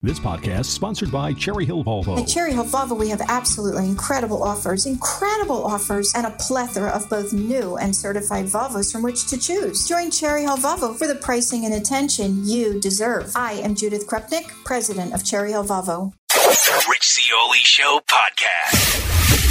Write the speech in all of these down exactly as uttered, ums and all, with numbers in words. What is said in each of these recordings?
This podcast is sponsored by Cherry Hill Volvo. At Cherry Hill Volvo, we have absolutely incredible offers, incredible offers, and a plethora of both new and certified Volvos from which to choose. Join Cherry Hill Volvo for the pricing and attention you deserve. I am Judith Krupnick, president of Cherry Hill Volvo. The Rich Zeoli Show podcast.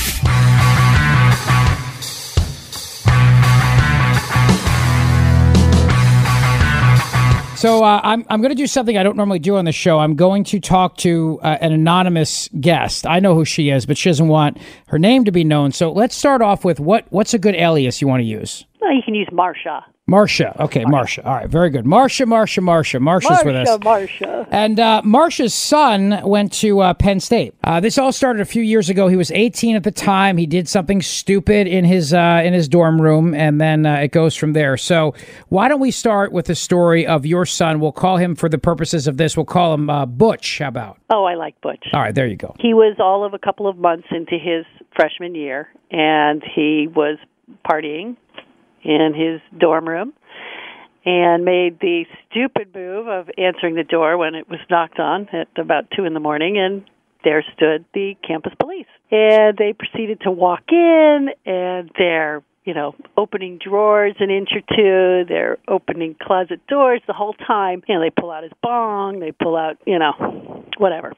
So uh, I'm I'm going to do something I don't normally do on the show. I'm going to talk to uh, an anonymous guest. I know who she is, but she doesn't want her name to be known. So let's start off with what what's a good alias you want to use? Well, you can use Marsha. Marsha. Okay, Marsha. All right, very good. Marsha, Marsha, Marsha. Marsha's with us. Marsha, Marsha. And uh, Marsha's son went to uh, Penn State. Uh, this all started a few years ago. He was eighteen at the time. He did something stupid in his uh, in his dorm room, and then uh, it goes from there. So why don't we start with the story of your son? We'll call him, for the purposes of this, we'll call him uh, Butch. How about? Oh, I like Butch. All right, there you go. He was all of a couple of months into his freshman year, and he was partying in his dorm room, and made the stupid move of answering the door when it was knocked on at about two in the morning, and there stood the campus police. And they proceeded to walk in, and they're, you know, opening drawers an inch or two, they're opening closet doors the whole time. You know, they pull out his bong, they pull out, you know, whatever.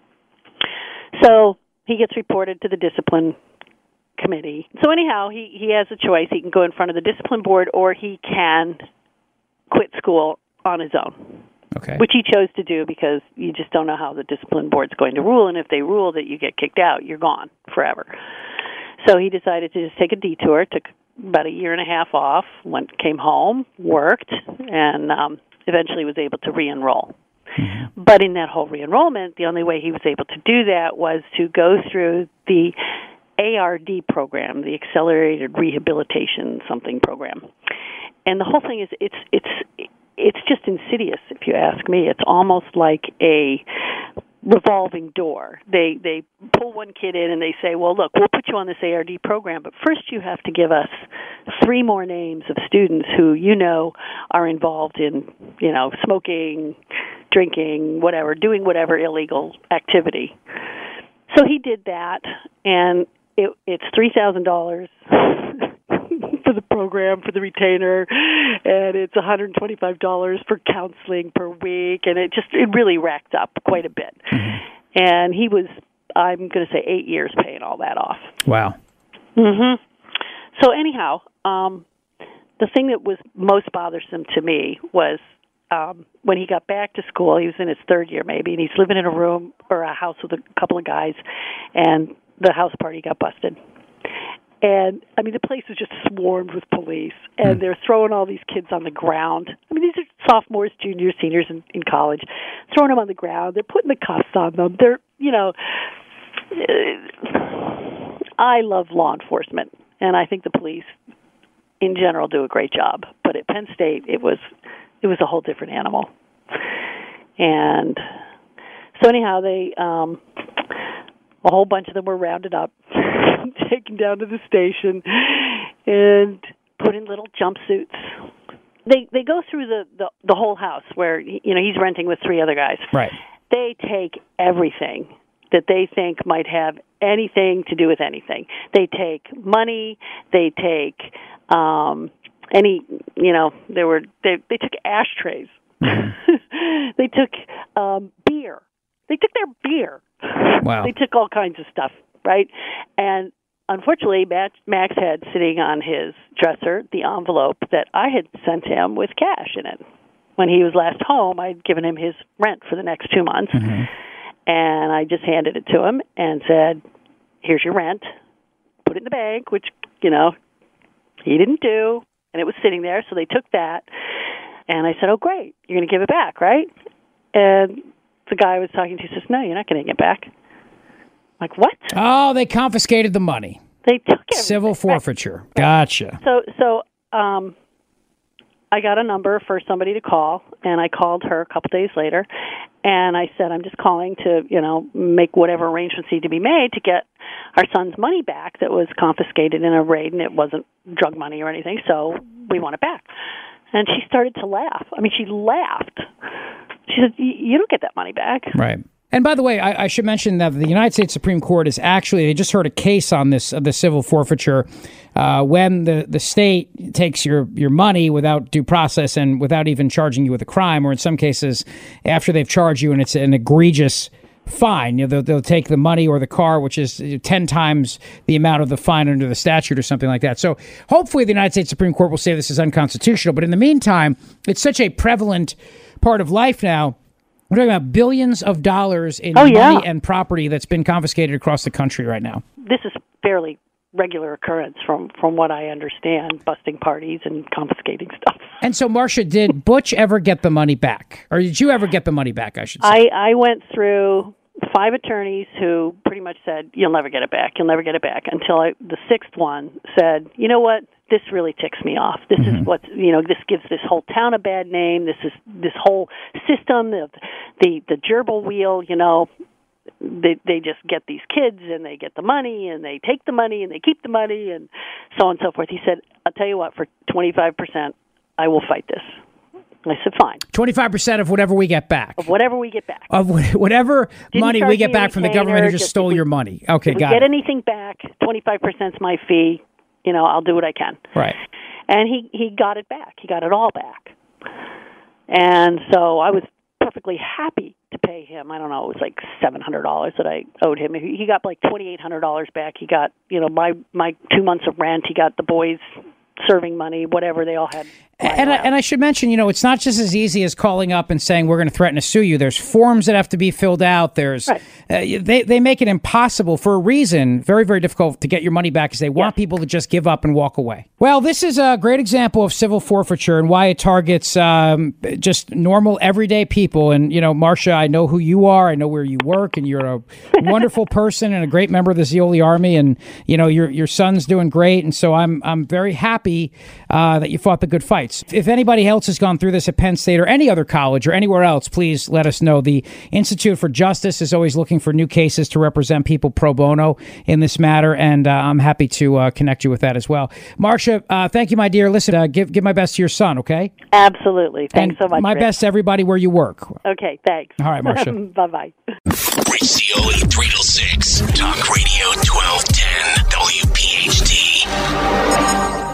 So he gets reported to the discipline committee. So anyhow, he, he has a choice. He can go in front of the discipline board, or he can quit school on his own, okay, which he chose to do because you just don't know how the discipline board's going to rule, and if they rule that you get kicked out, you're gone forever. So he decided to just take a detour, took about a year and a half off, went, came home, worked, and um, eventually was able to re-enroll. Mm-hmm. But in that whole re-enrollment, the only way he was able to do that was to go through the A R D program, the Accelerated Rehabilitation something program. And the whole thing is, it's it's it's just insidious, if you ask me. It's almost like a revolving door. They they pull one kid in and they say, well, look, we'll put you on this A R D program, but first you have to give us three more names of students who you know are involved in, you know, smoking, drinking, whatever, doing whatever illegal activity. So he did that, and it, it's three thousand dollars for the program, for the retainer, and it's one hundred twenty-five dollars for counseling per week, and it just, it really racked up quite a bit. Mm-hmm. And he was, I'm going to say, eight years paying all that off. Wow. Mm-hmm. So anyhow, um, the thing that was most bothersome to me was um, when he got back to school, he was in his third year maybe, and he's living in a room or a house with a couple of guys, and the house party got busted. And, I mean, the place was just swarmed with police, and mm. they're throwing all these kids on the ground. I mean, these are sophomores, juniors, seniors in, in college, throwing them on the ground. They're putting the cuffs on them. They're, you know, uh, I love law enforcement, and I think the police in general do a great job. But at Penn State, it was it was a whole different animal. And so anyhow, they um, a whole bunch of them were rounded up, taken down to the station, and put in little jumpsuits. They they go through the, the, the whole house where, you know, he's renting with three other guys. Right. They take everything that they think might have anything to do with anything. They take money. They take um, any, you know, there were they they took ashtrays. They took um, beer. They took their beer. Wow. They took all kinds of stuff, right? And unfortunately, Max had sitting on his dresser the envelope that I had sent him with cash in it. When he was last home, I'd given him his rent for the next two months, mm-hmm. and I just handed it to him and said, here's your rent. Put it in the bank, which, you know, he didn't do, and it was sitting there, so they took that. And I said, oh, great, you're going to give it back, right? And the guy I was talking to says, no, you're not going to get it back. I'm like, what? Oh, they confiscated the money. They took it. Civil forfeiture. Right. Gotcha. So, so um, I got a number for somebody to call, and I called her a couple days later, and I said, I'm just calling to, you know, make whatever arrangements need to be made to get our son's money back that was confiscated in a raid, and it wasn't drug money or anything, so we want it back. And she started to laugh. I mean, she laughed. She said, you don't get that money back. Right. And by the way, I, I should mention that the United States Supreme Court is actually, they just heard a case on this, uh, the civil forfeiture, uh, when the, the state takes your, your money without due process and without even charging you with a crime, or in some cases, after they've charged you and it's an egregious fine. You know, they'll, they'll take the money or the car, which is ten times the amount of the fine under the statute or something like that. So hopefully the United States Supreme Court will say this is unconstitutional. But in the meantime, it's such a prevalent part of life now. We're talking about billions of dollars in oh, money yeah. and property that's been confiscated across the country right now. This is fairly regular occurrence from, from what I understand, busting parties and confiscating stuff. And so, Marcia, did Butch ever get the money back? Or did you ever get the money back, I should say? I, I went through five attorneys who pretty much said, you'll never get it back, you'll never get it back, until I, the sixth one said, you know what? This really ticks me off. This mm-hmm. is what's, you know, this gives this whole town a bad name. This is this whole system, the the, the gerbil wheel, you know, they they just get these kids and they get the money and they take the money and they keep the money and so on and so forth. He said, I'll tell you what, for twenty-five percent, I will fight this. I said, fine. twenty-five percent of whatever we get back. Of whatever we get back. Of whatever Didn't money we get back from the government who just, just stole we, your money. Okay, if got we get it. anything back, twenty-five percent is my fee. You know, I'll do what I can. Right. And he, he got it back. He got it all back. And so I was perfectly happy to pay him. I don't know, it was like seven hundred dollars that I owed him. He got like twenty-eight hundred dollars back. He got, you know, my, my two months of rent. He got the boys' serving money, whatever they all had. And I, and I should mention, you know, it's not just as easy as calling up and saying we're going to threaten to sue you. There's forms that have to be filled out. There's right. uh, they they make it impossible for a reason, very, very difficult to get your money back because they want yes. people to just give up and walk away. Well, this is a great example of civil forfeiture and why it targets um, just normal, everyday people. And, you know, Marcia, I know who you are. I know where you work, and you're a wonderful person and a great member of the Zeoli Army. And, you know, your your son's doing great. And so I'm, I'm very happy uh, that you fought the good fights. If anybody else has gone through this at Penn State or any other college or anywhere else, please let us know. The Institute for Justice is always looking for new cases to represent people pro bono in this matter, and uh, I'm happy to uh, connect you with that as well. Marcia, uh, thank you, my dear. Listen, uh, give give my best to your son, okay? Absolutely. Thanks and so much, my Rick. best to everybody where you work. Okay, thanks. All right, Marcia. Bye-bye. Rich Zeoli, three till six. Talk Radio twelve ten W P H T.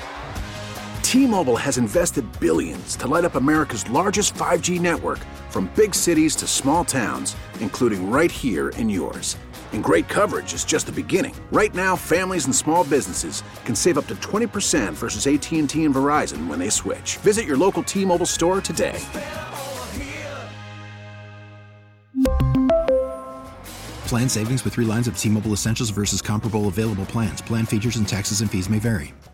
T-Mobile has invested billions to light up America's largest five G network, from big cities to small towns, including right here in yours. And great coverage is just the beginning. Right now, families and small businesses can save up to twenty percent versus A T and T and Verizon when they switch. Visit your local T-Mobile store today. Plan savings with three lines of T-Mobile Essentials versus comparable available plans. Plan features and taxes and fees may vary.